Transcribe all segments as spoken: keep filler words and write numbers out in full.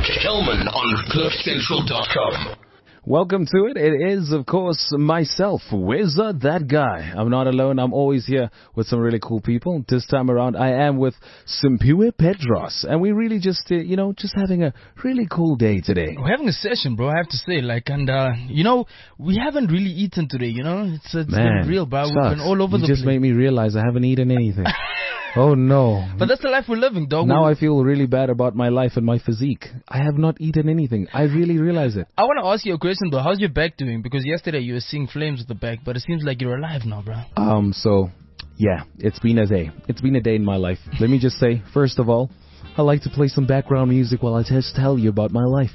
Kelman on cliff central dot com. Welcome to it. It is, of course, myself, Wizard That Guy. I'm not alone. I'm always here with some really cool people. This time around, I am with Simpiwe Petros. And we really just, uh, you know, just having a really cool day today. We're having a session, bro, I have to say. Like, and, uh, you know, we haven't really eaten today, you know? It's, it's Man, been real, bro. sucks. We've been all over you the just place. made me realize I haven't eaten anything. Oh, no. But that's the life we're living, dog. Now we're... I feel really bad about my life and my physique. I have not eaten anything. I really realize it. I want to ask you a question, though. How's your back doing? Because yesterday you were seeing flames with the back, but it seems like you're alive now, bro. Um, so, yeah, it's been a day. It's been a day in my life. Let me just say, first of all, I like to play some background music while I just tell you about my life.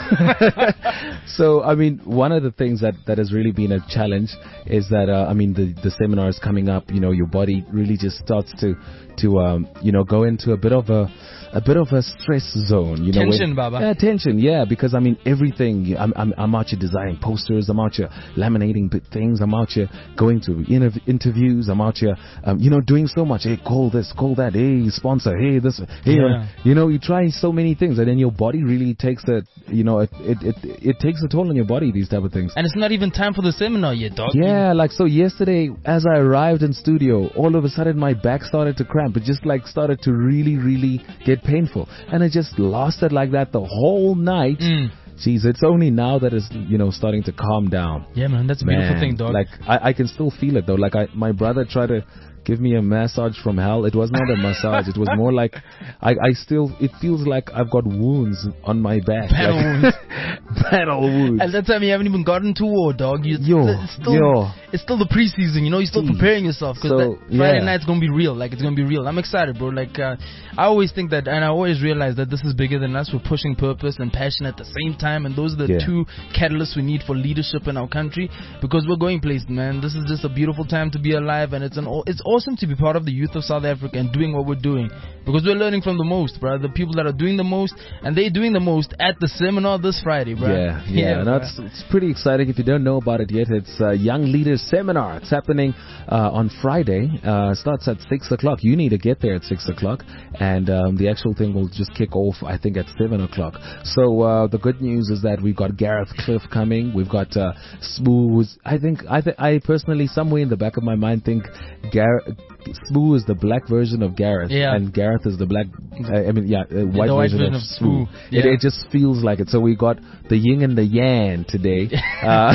So, I mean, one of the things that, that has really been a challenge is that, uh, I mean, the, the seminar is coming up, you know, your body really just starts to, to, um, you know, go into a bit of a, a bit of a stress zone, you know. Tension, when, Baba. Yeah, tension, yeah, because, I mean, everything, I'm, I'm, I'm out here designing posters, I'm out here laminating bit things, I'm out here going to interv- interviews, I'm out here, um, you know, doing so much. Hey, call this, call that, hey, sponsor, hey, this, hey, Yeah. uh, you know, you try so many things, and then your body really takes a, you know, it, it, it, it takes a toll on your body, these type of things. And it's not even time for the seminar yet, dog. Yeah, like, so yesterday, as I arrived in studio, all of a sudden my back started to cramp. It just, like, started to really, really get painful. And it just lasted like that the whole night. Mm. Jeez, it's only now that it's, you know, starting to calm down. Yeah, man, that's a beautiful Man, thing, dog. Like, I, I can still feel it, though. Like, I, my brother tried to give me a massage from hell. It was not a massage. It was more like, I, I still, it feels like I've got wounds on my back. Battle like, wounds. Battle wounds. At that time, you haven't even gotten to war, dog. You, Yo, it's still, yo. It's still the preseason, you know. You're still Jeez. preparing yourself because So, Friday yeah. night's gonna be real. Like, it's gonna be real. I'm excited, bro. Like, uh, I always think that, and I always realize that this is bigger than us. We're pushing purpose and passion at the same time, and those are the Yeah. two catalysts we need for leadership in our country because we're going places, man. This is just a beautiful time to be alive, and it's an aw- it's awesome to be part of the youth of South Africa and doing what we're doing because we're learning from the most, bro. The people that are doing the most, and they're doing the most at the seminar this Friday, bro. Yeah, yeah, bro. that's it's pretty exciting. If you don't know about it yet, it's a Young Leaders Seminar. It's happening uh, on Friday. Uh, starts at six o'clock. You need to get there at six o'clock, and um, the actual thing will just kick off, I think, at seven o'clock. So uh, the good news is that we've got Gareth Cliff coming. We've got uh, Smooth. I think I th- I personally, somewhere in the back of my mind, think Gareth. Smooth is the black version of Gareth, Yeah. and Gareth is the black. Uh, I mean, yeah, uh, white, the white version, version of of Smooth. Smooth. It, Yeah. it just feels like it. So we got the yin and the yang today, uh,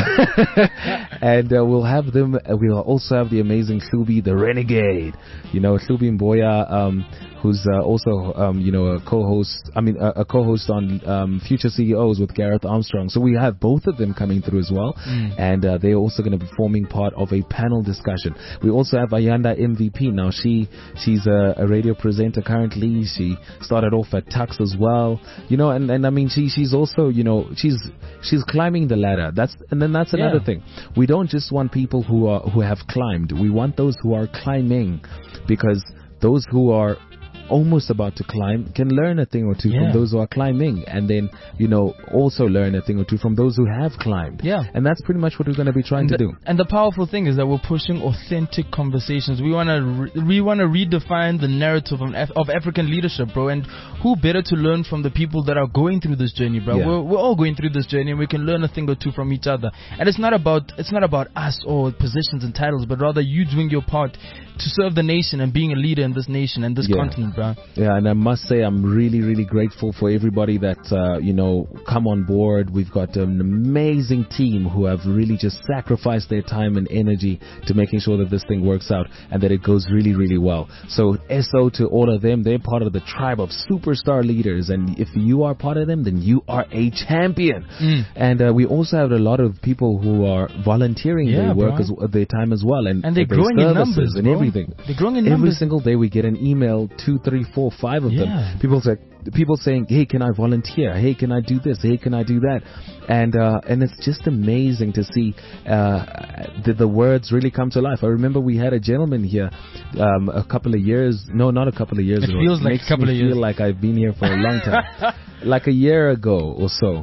and uh, we'll have them. Uh, we'll also have the amazing Hlubi, the renegade. You know, Hlubi Mboya, um, who's uh, also, um, you know, a co-host. I mean, a, a co-host on um, Future C E Os with Gareth Armstrong. So we have both of them coming through as well, Mm. and uh, they're also going to be forming part of a panel discussion. We also have Ayanda M V P. Now she she's a, a radio presenter currently. She started off at Tux as well, you know, and, and I mean she she's also, you know, she's she's climbing the ladder. That's and then that's another Yeah. thing. We don't just want people who are who have climbed. We want those who are climbing, because those who are almost about to climb can learn a thing or two Yeah. from those who are climbing, and then, you know, also learn a thing or two from those who have climbed. Yeah. And that's pretty much what we're going to be trying And to the, do. and the powerful thing is that we're pushing authentic conversations. We want to re- we want to redefine the narrative of, Af- of African leadership, bro. And who better to learn from the people that are going through this journey, bro? Yeah. We're, we're all going through this journey, and we can learn a thing or two from each other. And it's not about it's not about us or positions and titles, but rather you doing your part to serve the nation and being a leader in this nation and this Yeah. continent, bro. Yeah, and I must say I'm really, really grateful for everybody that, uh, you know, come on board. We've got an amazing team who have really just sacrificed their time and energy to making sure that this thing works out and that it goes really, really well. So S O to all of them. They're part of the tribe of superstar leaders, and if you are part of them, then you are a champion. Mm. And uh, we also have a lot of people who are volunteering Yeah, their work bro. as their time as well, and, And they're their growing in services numbers, and bro. everything. They're growing in Every numbers. single day we get an email, two, three, four, five of Yeah. them. People say, people saying, "Hey, can I volunteer? Hey, can I do this? Hey, can I do that?" And uh, and it's just amazing to see uh, the, the words really come to life. I remember we had a gentleman here um, a couple of years, no, not a couple of years It ago. feels like makes a couple me of years. feel like I've been here for a long time. Like a year ago or so.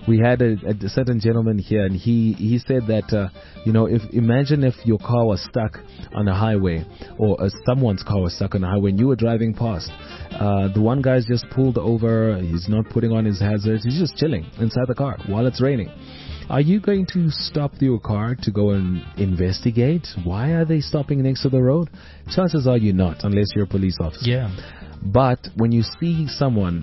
we had a, a certain gentleman here, and he he said that uh, you know, if imagine if your car was stuck on a highway, or uh, someone's car was stuck on a highway, and you were driving past. Uh, the one guy's just pulled over. He's not putting on his hazards. He's just chilling inside the car while it's raining. Are you going to stop your car to go and investigate? Why are they stopping next to the road? Chances are you're not, unless you're a police officer. Yeah. But when you see someone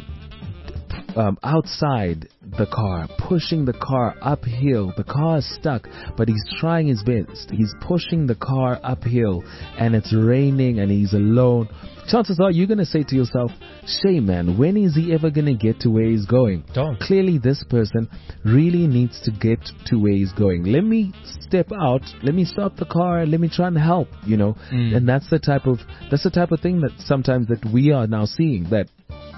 um, outside the car, pushing the car uphill, the car is stuck, but he's trying his best. He's pushing the car uphill, and it's raining, and he's alone. Chances are you're going to say to yourself, shame, man, when is he ever going to get to where he's going? Don't. Clearly, this person really needs to get to where he's going. Let me step out. Let me stop the car. Let me try and help, you know. Mm. And that's the type of that's the type of thing that sometimes that we are now seeing, that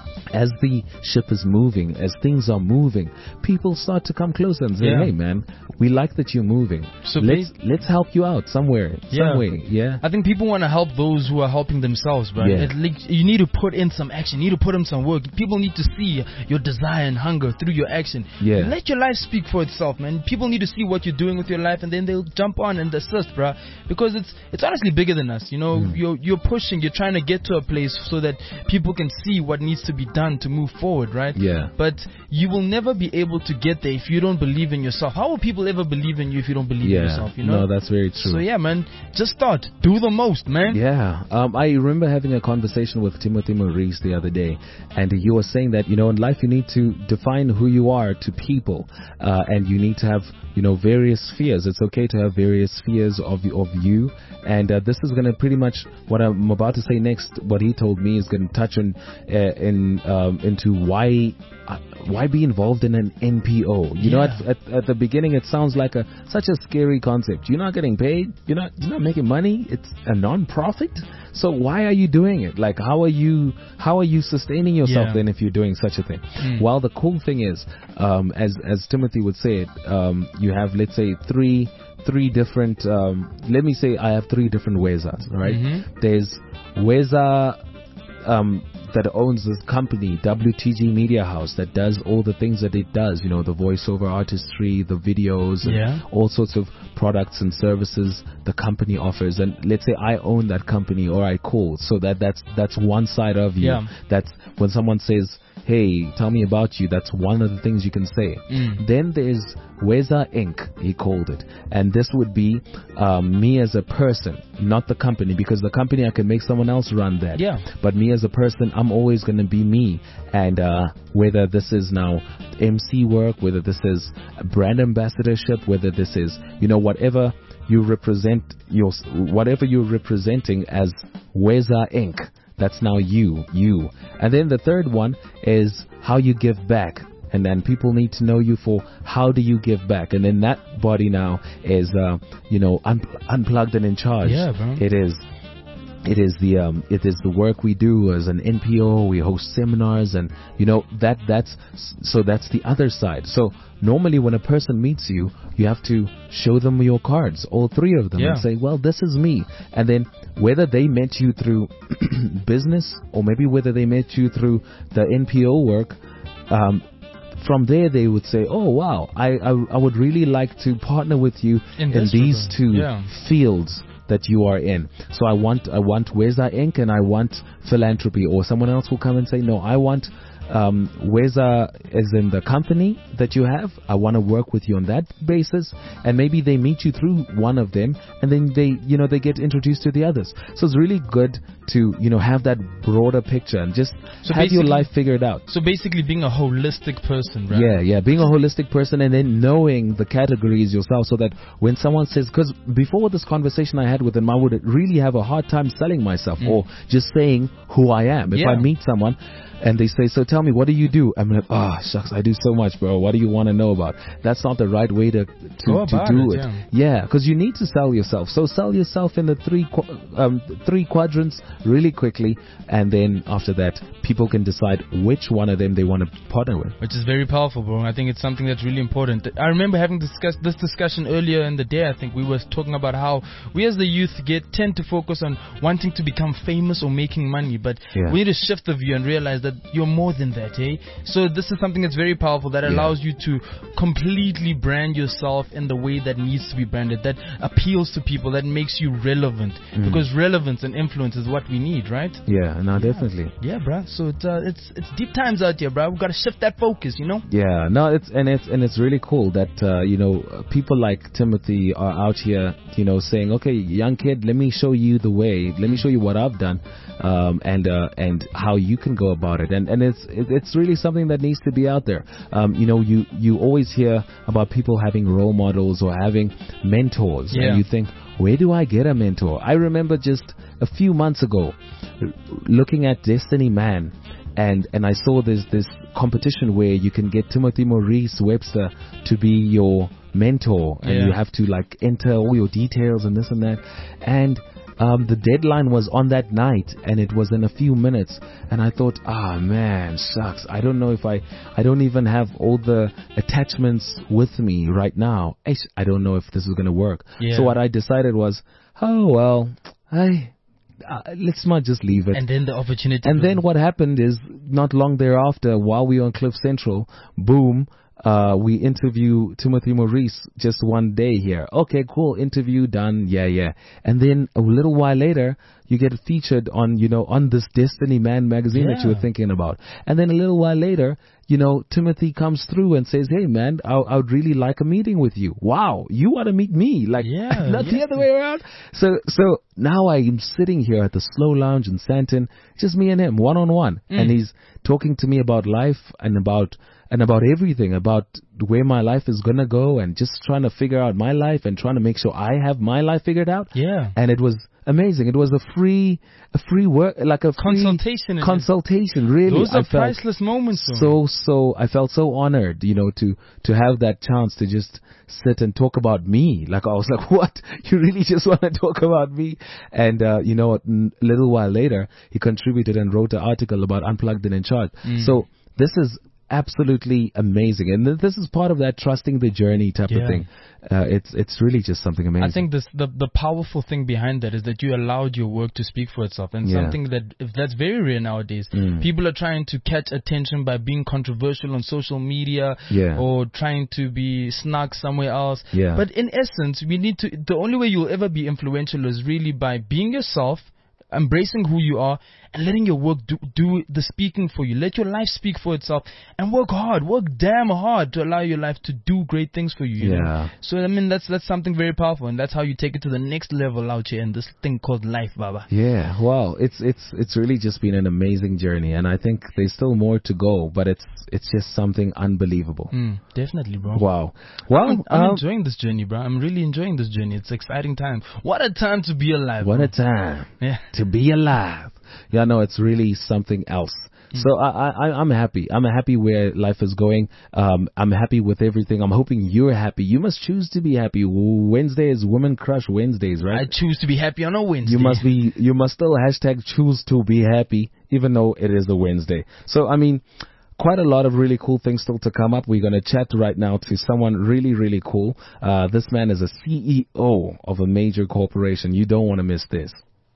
as the ship is moving, as things are moving, people start to come closer and say, Yeah. hey, man, we like that you're moving. So let's bas- let's help you out somewhere, Yeah. some way. Yeah. I think people want to help those who are helping themselves, right? Yeah. It, like, you need to put in some action. You need to put in some work. People need to see your desire and hunger through your action. Yeah. Let your life speak for itself, man. People need to see what you're doing with your life, and then they'll jump on and assist, bruh. Because it's it's honestly bigger than us. You know, Mm. you're you're pushing. You're trying to get to a place so that people can see what needs to be done to move forward, right? Yeah. But you will never be able to get there if you don't believe in yourself. How will people ever believe in you if you don't believe Yeah. in yourself? You know. No, that's very true. So yeah, man, just start. Do the most, man. Yeah, um, I remember having a conversation with Timothy Maurice the other day, and he was saying that, you know, in life you need to define who you are to people, uh, and you need to have, you know, various spheres. It's okay to have various spheres of of you, and uh, this is going to pretty much what I'm about to say next. What he told me is going to touch on uh, in um, into why. Uh, why be involved in an N P O? You know, Yeah. at, at at the beginning it sounds like a such a scary concept. You're not getting paid. You're not you're not making money. It's a non-profit. So why are you doing it? Like, how are you how are you sustaining yourself Yeah. then if you're doing such a thing? Mm. Well, the cool thing is, um, as as Timothy would say it, um, you have, let's say, three three different. Um, let me say I have three different Wezas. Right? Mhm. There's Weza. Um, that owns this company, W T G Media House, that does all the things that it does, you know, the voiceover artistry, the videos, and Yeah. all sorts of products and services the company offers. And let's say I own that company, or I call, so that that's that's one side of you. Yeah. That's when someone says, hey, tell me about you, that's one of the things you can say. Mm. Then there's Weza Incorporated, he called it. And this would be um, me as a person, not the company, because the company, I can make someone else run that. Yeah. But me as a person, I'm always going to be me. And uh, whether this is now M C work, whether this is brand ambassadorship, whether this is, you know, whatever you represent, your, whatever you're representing as Weza Incorporated, that's now you, you. And then the third one is how you give back. And then people need to know you for how do you give back. And then that body now is, uh, you know, un- unplugged and in charge. Yeah, bro. It is. It is the um, it is the work we do as an N P O. We host seminars, and you know that that's so that's the other side. So normally when a person meets you, you have to show them your cards, all three of them, Yeah. and say, well, this is me. And then whether they met you through business, or maybe whether they met you through the N P O work, um, from there they would say, oh wow, I, I I would really like to partner with you In in this these regard, two yeah. fields that you are in. So I want I want Weza Incorporated, and I want philanthropy. Or someone else will come and say, no, I want um, Weza as in the company that you have. I want to work with you on that basis. And maybe they meet you through one of them, and then they, you know, they get introduced to the others. So it's really good to, you know, have that broader picture and just So have your basically- life figured out. So basically, being a holistic person, right? Yeah, yeah, being a holistic person, and then knowing the categories yourself, so that when someone says, because before this conversation I had with him, I would really have a hard time selling myself, or just saying who I am. If Yeah. I meet someone and they say, so tell me, what do you do? I'm like, oh, shucks, I do so much, bro. What do you want to know about? That's not the right way to to, Go to about do it, it. yeah. Yeah, because you need to sell yourself. So sell yourself in the three qu- um, three quadrants really quickly, and then after that, people can decide which one of them they want to partner with. Which is very powerful, bro. I think it's something that's really important. I remember having discussed this discussion earlier in the day. I think we were talking about how we as the youth get tend to focus on wanting to become famous or making money, but Yeah. we need to shift the view and realize that you're more than that, eh? So this is something that's very powerful that Yeah. allows allows you to completely brand yourself in the way that needs to be branded, that appeals to people, that makes you relevant. Mm. Because relevance and influence is what we need, right? Yeah, no, definitely. Yeah, bruh. So it's uh, it's it's deep times out here, bruh. We've got to shift that focus, you know. Yeah, no, it's and it's and it's really cool that uh, you know people like Timothy are out here, you know, saying, okay, young kid, let me show you the way, let me show you what I've done, um, and uh, and how you can go about it, and and it's it's really something that needs to be out there. Um, you know, you you always hear about people having role models or having mentors, Yeah. and you think, where do I get a mentor? I remember just a few months ago looking at Destiny Man, and and I saw this this competition where you can get Timothy Maurice Webster to be your mentor, and Yeah. you have to like enter all your details and this and that, and um, the deadline was on that night, and it was in a few minutes, and I thought, ah man, shucks, I don't know if I I don't even have all the attachments with me right now. Eish, I don't know if this is gonna work. Yeah. So what I decided was, oh well, I uh, let's not just leave it. And then the opportunity. And then what happened is, not long thereafter, while we were on Cliff Central, boom, uh, we interview Timothy Maurice just one day here. Okay, cool, interview done, yeah, yeah. And then a little while later, you get featured on, you know, on this Destiny Man magazine that you Yeah. were thinking about. And then a little while later, you know, Timothy comes through and says, hey man, I, I would really like a meeting with you. Wow, you want to meet me? Like, Yeah, not the yeah. other way around. So, so now I am sitting here at the Slow Lounge in Santon, just me and him, one on one, and he's talking to me about life and about and about everything, about where my life is gonna go, and just trying to figure out my life and trying to make sure I have my life figured out. Yeah. And it was amazing. It was a free, a free work, like a free Consultation. consultation. Really, Those are I felt priceless moments. though. so so I felt so honored, you know, to to have that chance to just sit and talk about me. Like I was like, what? You really just want to talk about me? And uh, you know, a little while later, he contributed and wrote an article about Unplugged and in Charge. Mm. So this is absolutely amazing, and th- this is part of that trusting the journey type Yeah. of thing. Uh, it's it's really just something amazing. I think this the the powerful thing behind that is that you allowed your work to speak for itself, and Yeah. something that if that's very rare nowadays. Mm. People are trying to catch attention by being controversial on social media, Yeah. or trying to be snug somewhere else. Yeah. But in essence, we need to. The only way you'll ever be influential is really by being yourself, embracing who you are, and letting your work do, do the speaking for you. Let your life speak for itself, and work hard, work damn hard to allow your life to do great things for you. you know? Yeah. So I mean, that's that's something very powerful, and that's how you take it to the next level out here in this thing called life, Baba. Yeah, wow, it's it's it's really just been an amazing journey, and I think there's still more to go, but it's it's just something unbelievable. Mm, definitely, bro. Wow. Well, I'm, I'm um, enjoying this journey, bro. I'm really enjoying this journey. It's an exciting time. What a time to be alive. what bro. a time Yeah. to be alive. Yeah, no, it's really something else. So I, I, I'm happy. I'm happy where life is going. Um, I'm happy with everything. I'm hoping you're happy. You must choose to be happy. Wednesday is Women Crush Wednesdays, right? I choose to be happy on a Wednesday. You must be. You must still hashtag choose to be happy, even though it is a Wednesday. So I mean, quite a lot of really cool things still to come up. We're going to chat right now to someone really, really cool. Uh, this man is a C E O of a major corporation. You don't want to miss this.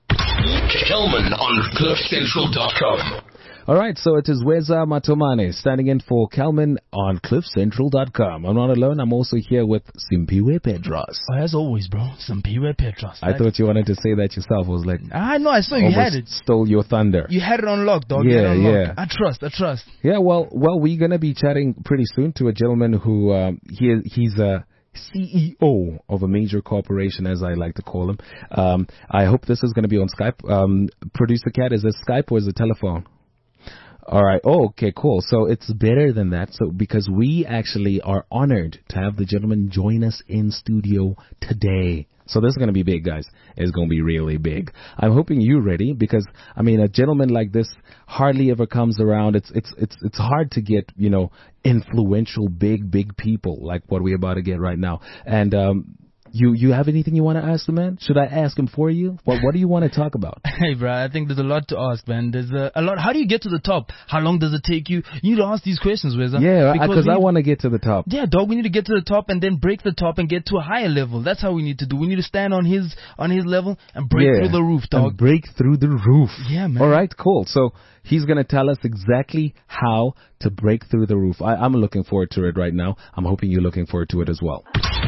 Kelman on cliff central dot com. All right, so it is Weza Matomane standing in for Kelman on cliff central dot com. I'm not alone. I'm also here with Simpiwe Pedros. Oh, as always, bro. Some P-Way Petros. I thought you wanted to say that yourself. I was like, I know. I saw you almost had it. stole your thunder. You had it on lock, dog. You Yeah, had it on yeah. lock. I trust. I trust. Yeah, well, well, we're gonna be chatting pretty soon to a gentleman who um, he he's a C E O of a major corporation, as I like to call him. Um, I hope this is gonna be on Skype. Um, Producer Cat, is it Skype or is it telephone? All right. Oh, okay, cool. So it's better than that. So because we actually are honored to have the gentleman join us in studio today. So this is going to be big, guys. It's going to be really big. I'm hoping you're ready because, I mean, a gentleman like this hardly ever comes around. It's, it's, it's, it's hard to get, you know, influential, big, big people like what we're about to get right now. And, um, you you have anything you want to ask the man? Should I ask him for you? What What do you want to talk about? Hey, bro, I think there's a lot to ask, man. There's a, a lot. How do you get to the top? How long does it take you? You need to ask these questions, Weza. Yeah, because we I need- want to get to the top. Yeah, dog. We need to get to the top and then break the top and get to a higher level. That's how we need to do. We need to stand on his on his level and break Yeah, through the roof, dog. And break through the roof. Yeah, man. All right, cool. So he's going to tell us exactly how to break through the roof. I, I'm looking forward to it right now. I'm hoping you're looking forward to it as well.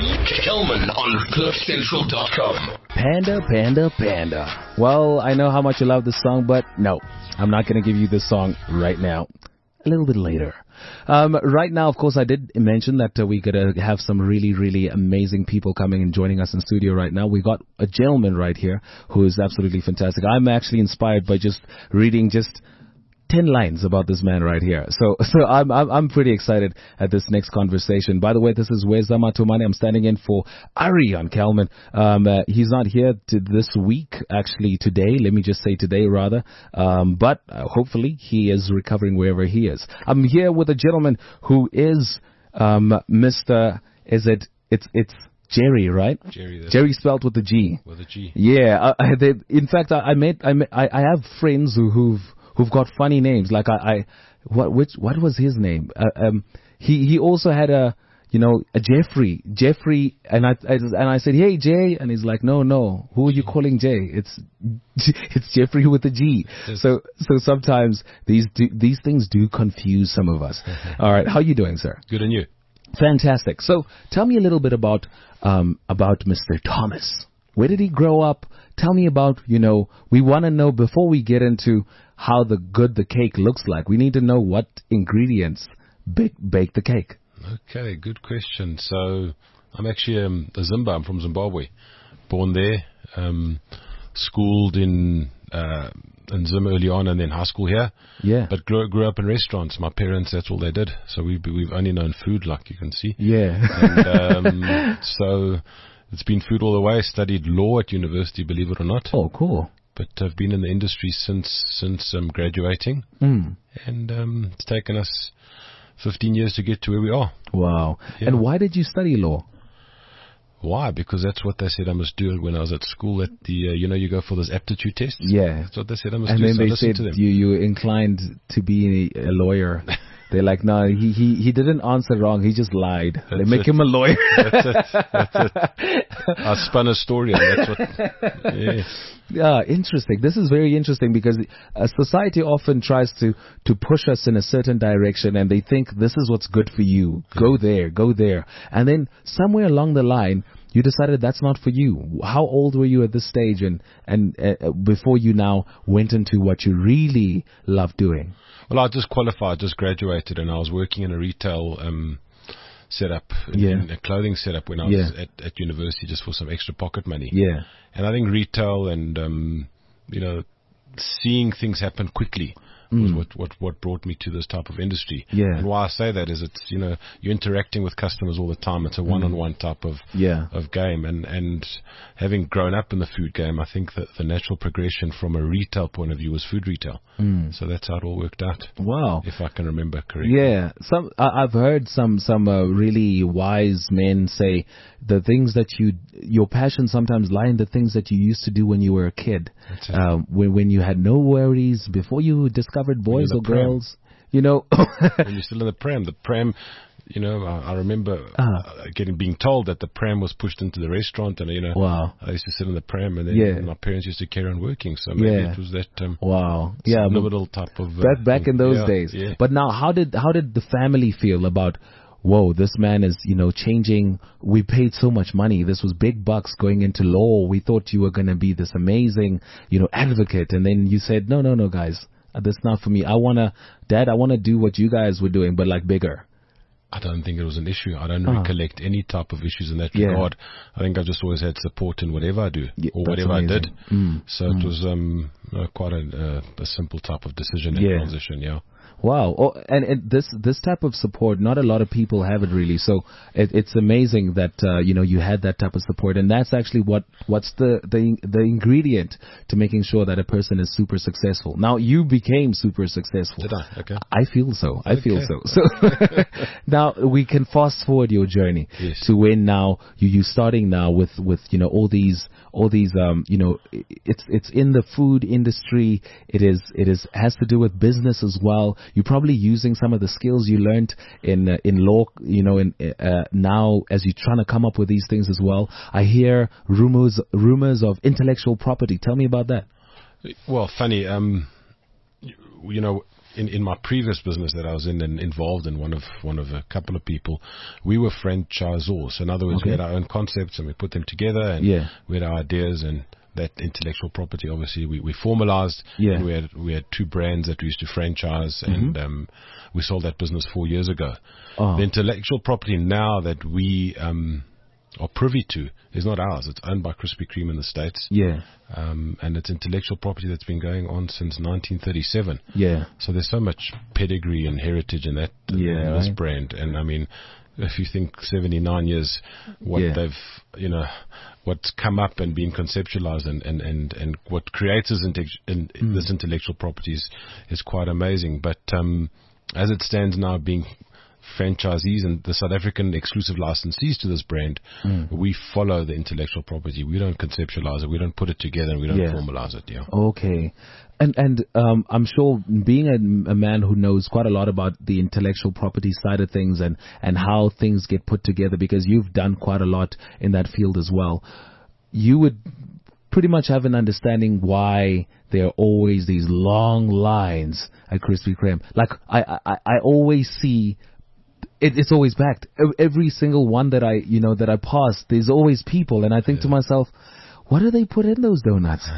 Kelman on cliff central dot com. Panda, panda, panda. Well, I know how much you love this song, but no, I'm not going to give you this song right now. A little bit later. Um, right now, of course, I did mention that uh, we're going to have some really, really amazing people coming and joining us in studio right now. We got a gentleman right here who is absolutely fantastic. I'm actually inspired by just reading just ten lines about this man right here. So, so I'm, I'm, I'm pretty excited at this next conversation. By the way, this is Weza Matumane. I'm standing in for Ari on Kelman. Um, uh, he's not here to this week, actually today. Let me just say today rather. Um, but uh, hopefully he is recovering wherever he is. I'm here with a gentleman who is, um, Mister Is it, it's, it's, Jerry, right? Jerry, that's Jerry spelled with a G. with a G. Yeah. Uh, I, they, in fact, I, I met, I, met, I, I have friends who, who've, who've got funny names. Like I, I what, which, what was his name? Uh, um, he, he also had a, you know, a Jeffrey, Jeffrey, and I, I, and I said, hey, Jay, and he's like, no, no, who are you calling Jay? It's, it's Jeffrey with a G. So, so sometimes these, do, these things do confuse some of us. All right. How you doing, sir? Good on you. Fantastic. So tell me a little bit about, um, about Mister Thomas. Where did he grow up? Tell me about, you know, we want to know before we get into how the good the cake looks like. We need to know what ingredients bake, bake the cake. Okay, good question. So I'm actually um, a Zimba. I'm from Zimbabwe. Born there, um, schooled in uh, in Zim early on, and then high school here. Yeah. But grew, grew up in restaurants. My parents, that's all they did. So we've we've only known food, like you can see. Yeah. And um, so it's been food all the way. Studied law at university, believe it or not. Oh, cool. But I've been in the industry since since um, graduating, Mm. and um, it's taken us fifteen years to get to where we are. Wow. Yeah. And why did you study law? Why? Because that's what they said I must do when I was at school. At the uh, you know you go for those aptitude tests. Yeah. That's what they said I must And do. then so I they listened said to them. you you inclined to be a lawyer. They're like, no, he, he, he didn't answer wrong. He just lied. They That's make it. him a lawyer. That's it. That's it. I spun a story, and that's what. Yeah. Yeah, interesting. This is very interesting because uh, society often tries to, to push us in a certain direction, and they think this is what's good for you. Go there, go there. And then somewhere along the line, you decided that's not for you. How old were you at this stage and, and uh, before you now went into what you really love doing? Well, I just qualified, just graduated, and I was working in a retail um, setup, in, Yeah. in a clothing setup when I was Yeah. at, at university, just for some extra pocket money. Yeah. And I think retail and um, you know seeing things happen quickly was Mm. what, what what brought me to this type of industry. Yeah. And why I say that is it's you know you're interacting with customers all the time. It's a one-on-one type of Yeah. of game, and and having grown up in the food game, I think that the natural progression from a retail point of view was food retail. Mm. So that's how it all worked out, Wow. if I can remember correctly. Yeah, some I, I've heard some some uh, really wise men say the things that you your passion sometimes lie in the things that you used to do when you were a kid, That's it. um, when when you had no worries before you discovered boys in or the pram. girls, you know. When you're still in the pram, the pram, you know, I, I remember Uh-huh. uh, getting being told that the pram was pushed into the restaurant, and you know, Wow. I used to sit in the pram, and then Yeah. my parents used to carry on working. So maybe Yeah. it was that um, Wow. Yeah. but- subliminal type of uh, back back in those yeah, days. Yeah. But now, how did how did the family feel about? Whoa, this man is, you know, changing. We paid so much money. This was big bucks going into law. We thought you were going to be this amazing, you know, advocate. And then you said, no, no, no, guys, uh, that's not for me. I want to, Dad, I want to do what you guys were doing, but like bigger. I don't think it was an issue. I don't Ah. recollect any type of issues in that Yeah. regard. I think I just always had support in whatever I do Yeah, or that's whatever I did. amazing. Mm, So it was um, uh, quite a, uh, a simple type of decision and Yeah. transition. Yeah. Wow. Oh, and it, this this type of support, not a lot of people have it really. So it, it's amazing that uh, you know you had that type of support, and that's actually what what's the, the the ingredient to making sure that a person is super successful. Now you became super successful. Did I? Okay. I feel so. I Okay. feel so. So now we can fast forward your journey Yes. to when now you you starting now with with you know all these all these um you know i- it's it's in the food industry. It is it is has to do with business as well. You're probably using some of the skills you learned in uh, in law, you know, in uh, now as you're trying to come up with these things as well. I hear rumors rumors of intellectual property. Tell me about that. Well, funny, um, you, you know, in, in my previous business that I was in and involved in, one of one of a couple of people, we were franchisors. So in other words, we Okay. had our own concepts and we put them together, and Yeah. we had our ideas, and that intellectual property, obviously, we, we formalized. Yeah. And we had we had two brands that we used to franchise, and um, we sold that business four years ago. Oh. The intellectual property now that we um, are privy to is not ours. It's owned by Krispy Kreme in the States. Yeah. Um, and it's intellectual property that's been going on since nineteen thirty-seven. Yeah. So there's so much pedigree and heritage in that, Yeah, in this right. brand. And I mean, if you think seventy-nine years, what Yeah. they've, you know, what's come up and been conceptualized, and, and, and, and what creates this, integ- in, Mm. this intellectual property is, is quite amazing. But um, as it stands now, being franchisees and the South African exclusive licensees to this brand, Mm. we follow the intellectual property. We don't conceptualize it. We don't put it together. And we don't Yeah. formalize it. Yeah. Okay. And and um, I'm sure being a, a man who knows quite a lot about the intellectual property side of things and, and how things get put together, because you've done quite a lot in that field as well, you would pretty much have an understanding why there are always these long lines at Krispy Kreme. Like I, I, I always see it, it's always packed. Ev- Every single one that I, you know, that I pass, there's always people, and I think to myself, what do they put in those donuts?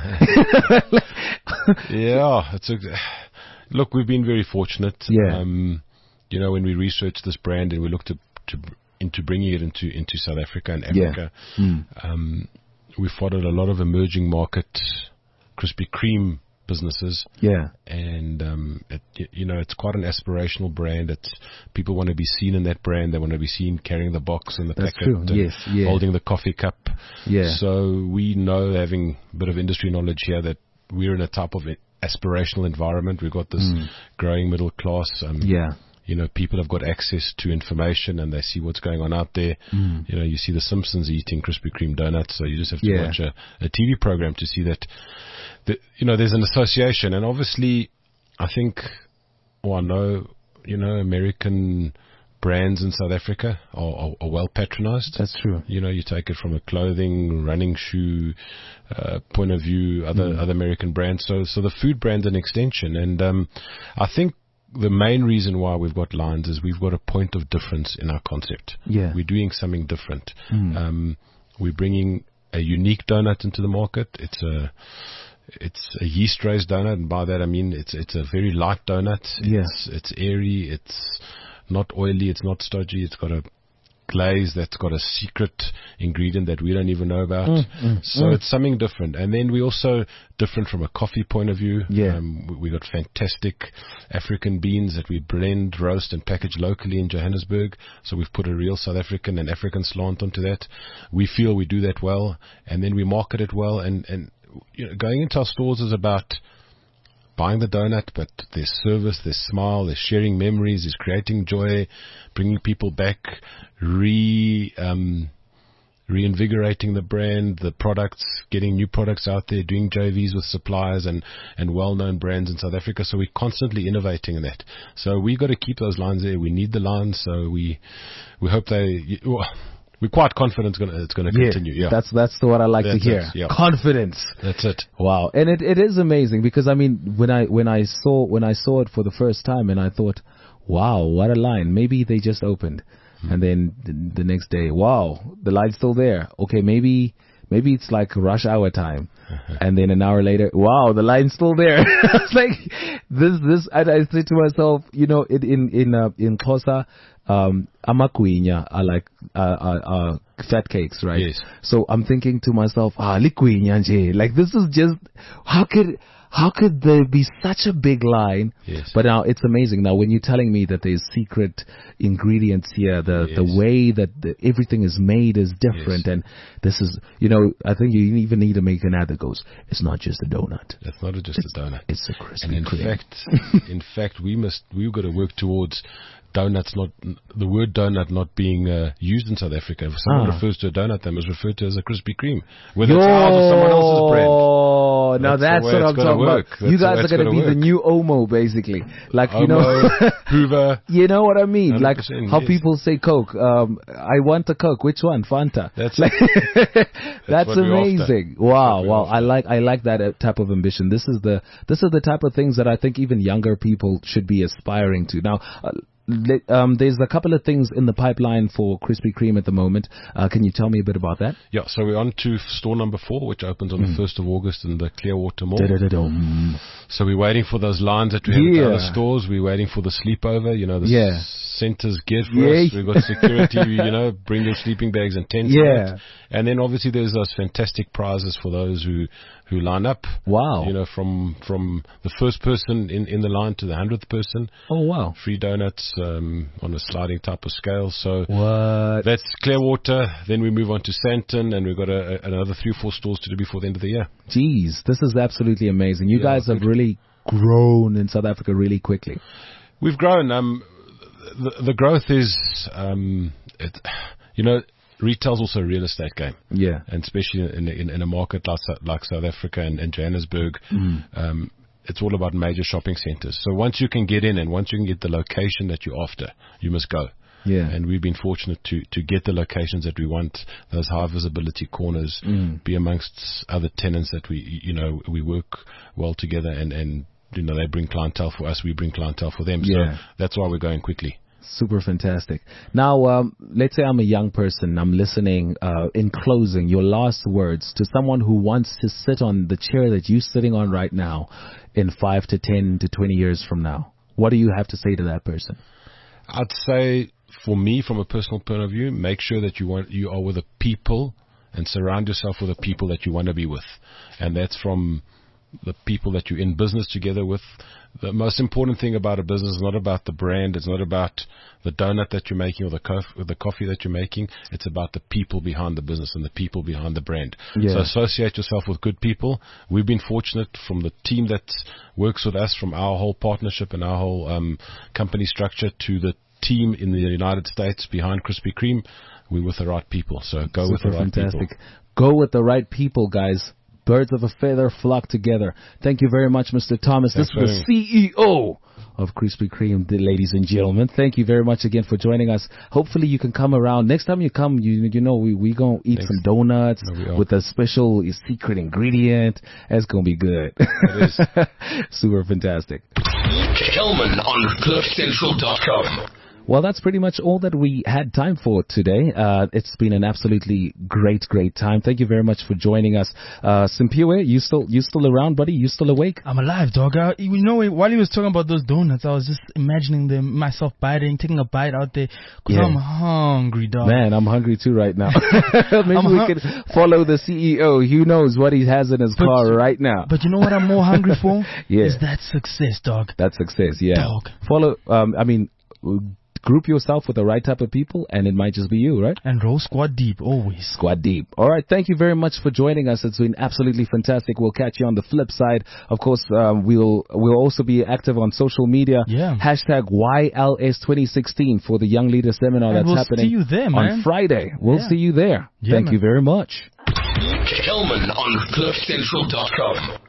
Yeah, it's a, look, we've been very fortunate. Yeah. Um, you know, when we researched this brand and we looked to, to into bringing it into into South Africa and Yeah. Africa, Mm. um, we followed a lot of emerging market Krispy Kreme businesses, Yeah. and um, it, y- you know, it's quite an aspirational brand. It's people want to be seen in that brand. They want to be seen carrying the box and the That's packet, true. and Yes, yeah. holding the coffee cup. Yeah. So we know, having a bit of industry knowledge here, that we're in a type of aspirational environment. We've got this growing middle class. Um, Mm. Yeah. You know, people have got access to information and they see what's going on out there. Mm. You know, you see the Simpsons eating Krispy Kreme donuts, so you just have to Yeah. watch a, a T V program to see that, that, you know, there's an association. And obviously, I think, or I know, you know, American brands in South Africa are, are, are well patronized. That's true. You know, you take it from a clothing, running shoe uh, point of view, other Mm. other American brands. So, so the food brand's an extension, and um, I think the main reason why we've got lines is we've got a point of difference in our concept. Yeah. We're doing something different. Mm. Um, we're bringing a unique donut into the market. It's a it's a yeast raised donut, and by that I mean it's it's a very light donut. Yeah. It's it's airy. It's not oily. It's not stodgy. It's got a glaze that's got a secret ingredient that we don't even know about. Mm, so it's something different. And then we also different from a coffee point of view. Yeah. Um, we, we got fantastic African beans that we blend, roast, and package locally in Johannesburg. So we've put a real South African and African slant onto that. We feel we do that well, and then we market it well. And, and you know, going into our stores is about buying the donut, but there's service, there's smile, there's sharing memories, there's creating joy, bringing people back, re um, reinvigorating the brand, the products, getting new products out there, doing J Vs with suppliers and, and well-known brands in South Africa. So we're constantly innovating in that. So we got to keep those lines there. We need the lines. So we we hope they. Well, we're quite confident it's going to it's going to continue. Yeah, That's that's the what I like That's to hear. it, yeah. Confidence. that's it. Wow, and it, it is amazing because I mean when I when I saw when I saw it for the first time and I thought, wow, what a line. Maybe they just opened, and then the, the next day, wow, the line's still there. Okay, maybe maybe it's like rush hour time, and then an hour later, wow, the line's still there. It's like this this. And I said to myself, you know, in in in uh, in Xhosa, um, amakwinya are like uh, uh, uh, fat cakes, right? Yes. So I'm thinking to myself, ah, likwinya nje. Like this is just how could How could there be such a big line? Yes. But now it's amazing. Now, when you're telling me that there's secret ingredients here, the Yes. the way that the, everything is made is different, Yes. and this is, you know, I think you even need to make an ad that goes, "It's not just a donut, It's not just a donut. it's a Krispy And in Kreme." fact, in fact, we must we've got to work towards donuts not the word donut not being uh, used in South Africa. If someone Ah. refers to a donut, they must refer to it as a Krispy Kreme, whether it's ours or someone else's brand. Oh, now That's the that's way what it's I'm gotta talking work. about. That's You the way guys are it's going to gotta be the work. new Omo, basically. Like, you know, Omo, Hoover. you know what I mean? one hundred Like percent, how yes. people say Coke. Um, I want a Coke. Which one? Fanta. That's Like, that's what we're amazing. after. Wow, That's what wow. we're I like I like that uh, type of ambition. This is the this is the type of things that I think even younger people should be aspiring to. Now, uh, le- um, there's a couple of things in the pipeline for Krispy Kreme at the moment. Uh, can you tell me a bit about that? Yeah, so we're on to store number four, which opens on Mm. the first of August in the Clearwater Mall. Da-da-da-dum. So we're waiting for those lines that we have Yeah. at other stores. We're waiting for the sleepover. You know, the Yeah. s- center's geared for Yeah. us. We've got security, you know, bring your sleeping bags and tents. Yeah. out. And then obviously there's those fantastic prizes for those who, who line up. Wow. You know, from, from the first person in, in the line to the hundredth person. Oh, wow. Free donuts, um, on a sliding type of scale. So What? that's Clearwater. Then we move on to Sandton, and we've got a, a, another three or four stores to do before the end of the year. Jeez, this is absolutely amazing. You Yeah, guys have good. really grown in South Africa really quickly. We've grown. Um, the, the growth is, um, it, you know, retail's also a real estate game, Yeah. and especially in in, in a market like Sou- like South Africa and, and Johannesburg. Mm. Um, it's all about major shopping centers. So once you can get in and once you can get the location that you're after, you must go. Yeah. And we've been fortunate to, to get the locations that we want, those high visibility corners, Mm. be amongst other tenants that we, you know, we work well together, and, and, you know, they bring clientele for us, we bring clientele for them. Yeah. So that's why we're going quickly. Super fantastic. Now, um, let's say I'm a young person. I'm listening. Uh, in closing, your last words to someone who wants to sit on the chair that you're sitting on right now in five to ten to twenty years from now. What do you have to say to that person? I'd say, for me, from a personal point of view, make sure that you want you are with the people and surround yourself with the people that you want to be with, and that's from the people that you're in business together with. The most important thing about a business is not about the brand. It's not about the donut that you're making or the, cof- or the coffee that you're making. It's about the people behind the business and the people behind the brand. Yeah. So associate yourself with good people. We've been fortunate from the team that works with us, from our whole partnership and our whole um, company structure, to the team in the United States behind Krispy Kreme. We're with the right people. So go with the Super right fantastic. people. Go with the right people, guys. Birds of a feather flock together. Thank you very much, Mister Thomas. Thanks this was for the C E O of Krispy Kreme, the ladies and gentlemen. Thank you very much again for joining us. Hopefully you can come around. Next time you come, you you know, we we going to eat Thanks. some donuts No, we are. with a special secret ingredient. It's going to be good. It is. Super fantastic. Kelman on cliff central dot com. Well, that's pretty much all that we had time for today. Uh, it's been an absolutely great, great time. Thank you very much for joining us. Uh, Simpiwe, you still, you still around, buddy? You still awake? I'm alive, dog. I, you know, while he was talking about those donuts, I was just imagining them, myself biting, taking a bite out there, because Yeah. I'm hungry, dog. Man, I'm hungry too right now. Maybe I'm we hu- could follow the C E O. He knows what he has in his But- car right now. But you know what I'm more hungry for? Yeah. Is that success, dog. That's success, yeah. Dog. Follow, um, I mean, group yourself with the right type of people, and it might just be you, right? And roll squad deep, always. Squad deep. All right. Thank you very much for joining us. It's been absolutely fantastic. We'll catch you on the flip side. Of course, um, we'll we'll also be active on social media. Yeah. Hashtag Y L S twenty sixteen for the Young Leader Seminar And that's we'll happening see you there, on man. Friday. We'll Yeah. see you there. Yeah, Thank man. you very much. Kelman on cliff central dot com.